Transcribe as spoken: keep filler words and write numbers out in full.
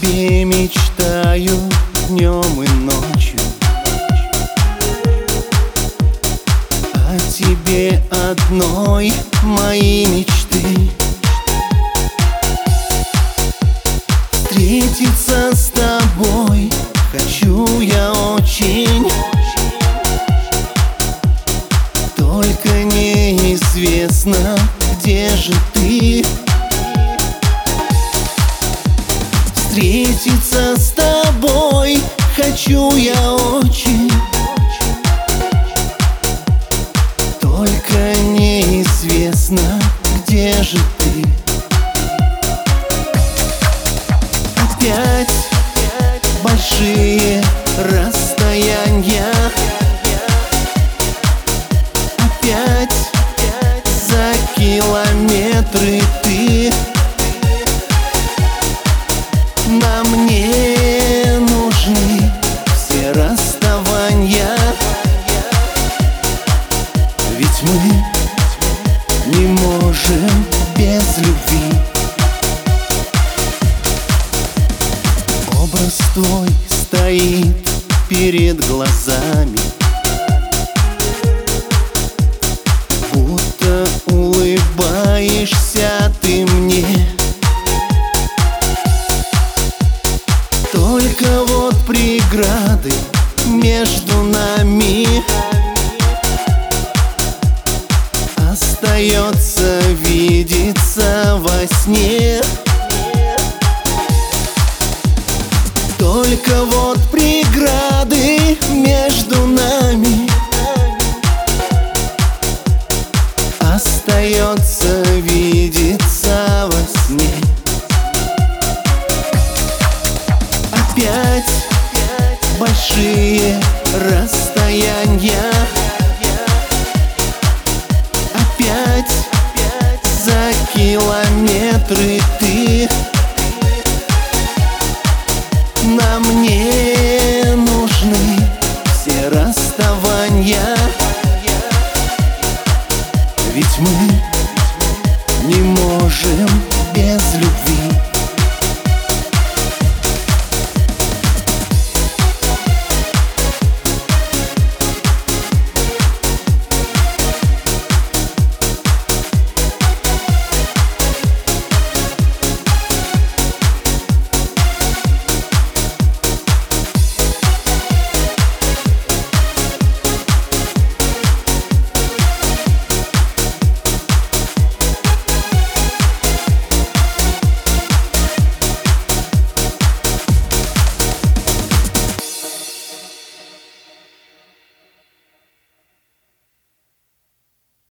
тебе мечтаю днем и ночью, о тебе одной мои мечты. Встретиться с тобой хочу я очень, только неизвестно, где же ты. Встретиться с тобой хочу я очень, только неизвестно, где же ты. Опять большие расстояния, опять за километры ты. Нам не нужны все расставания, ведь мы не можем без любви. Образ твой стоит перед глазами, будто улыбаешься ты мне. Только вот преграды между нами, остается видеться во сне. Только вот преграды между нами, остается видеться во сне. Опять большие расстояния, опять за километры ты. Нам не нужны все расставания, ведь мы не можем без любви.